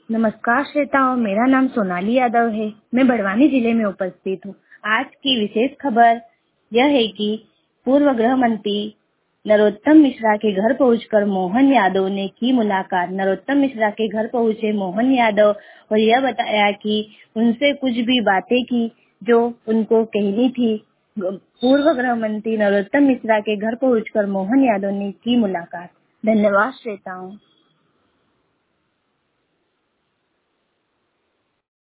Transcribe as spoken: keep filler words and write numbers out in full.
नमस्कार श्रोताओं, मेरा नाम सोनाली यादव है। मैं बड़वानी जिले में उपस्थित हूँ। आज की विशेष खबर यह है कि पूर्व गृह मंत्री नरोत्तम मिश्रा के घर पहुंचकर मोहन यादव ने की मुलाकात। नरोत्तम मिश्रा के घर पहुंचे मोहन यादव और यह बताया कि उनसे कुछ भी बातें की जो उनको कहनी थी। पूर्व गृह मंत्री नरोत्तम मिश्रा के घर पहुंचकर मोहन यादव ने की मुलाकात। धन्यवाद श्रोताओं।